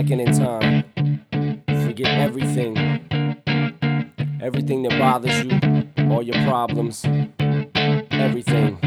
second in time. Forget everything. Everything that bothers you, all your problems, everything.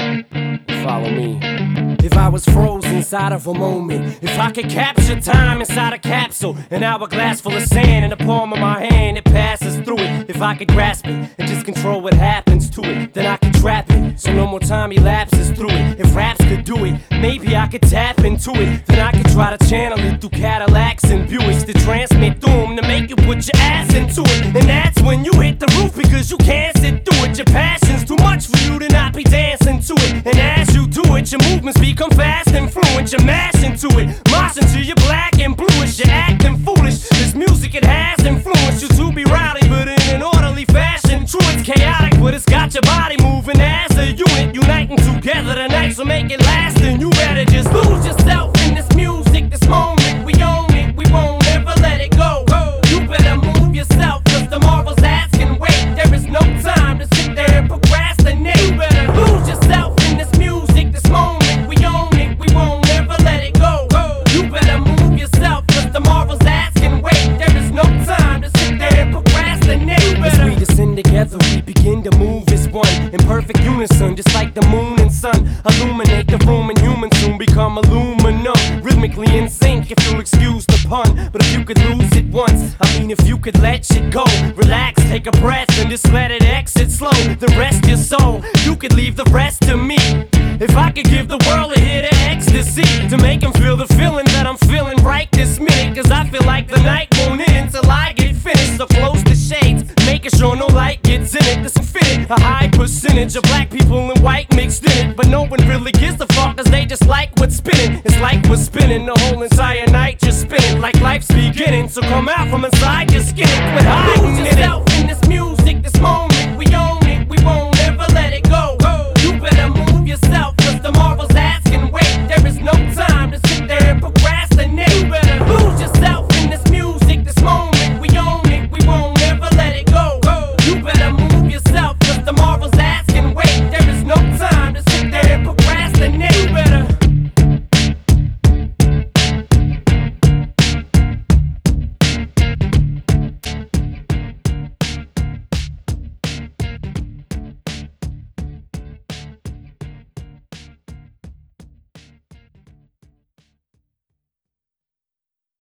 Follow me. If I was frozen inside of a moment, if I could capture time inside a capsule, an hourglass full of sand in the palm of my hand, it passes through it. If I could grasp it and just control what happens to it, then I could trap it, so no more time elapses through it. If raps could do it, maybe I could tap into it. Then I could try to channel it through Cadillacs and Buicks to transmit through them, to make you put your ass into it. And that's when you hit the roof, because you can't sit through it. Your passion's too much for you to not be dancing to it. And as you do it, your movements become fast and fluent. You mash into it, mosh into your black and bluish. You're acting foolish. This music, it has influenced you to be rowdy, but in an orderly fashion. True, it's chaotic, but it's got your body moving as a unit, uniting together tonight. So make it last, and you better just lose yourself in this music, this moment. We own it, we won't ever let it go. You better move yourself, cause tomorrow's ass can wait. There is no time to sit there and procrastinate. You better lose yourself in this music, this moment. We own it, we won't ever let it go. You better move yourself, cause tomorrow's ass can wait. There is no time to sit there and procrastinate. As we descend together, we begin to move as one, in perfect unison, just like the moon and sun. Illuminate the room, and humans soon become aluminum, rhythmically in sync, if you'll excuse the pun. But if you could lose it once, I mean if you could let shit go, relax, take a breath, and just let it exit slow. The rest your soul, you could leave the rest to me. If I could give the world a hit of ecstasy, to make them feel the feeling that I'm feeling right this minute. Cause I feel like the night won't end till I get finished. So close the shades, making sure no light gets in it. This infinite, a high percentage of black people and white mixed in it. But no one really gives a fuck, cause they just like what's spinning. It's like we're spinning the whole entire night, just spinning like life's beginning. So come out from inside your skin, quit hiding in it. Lose yourself in this music, this moment.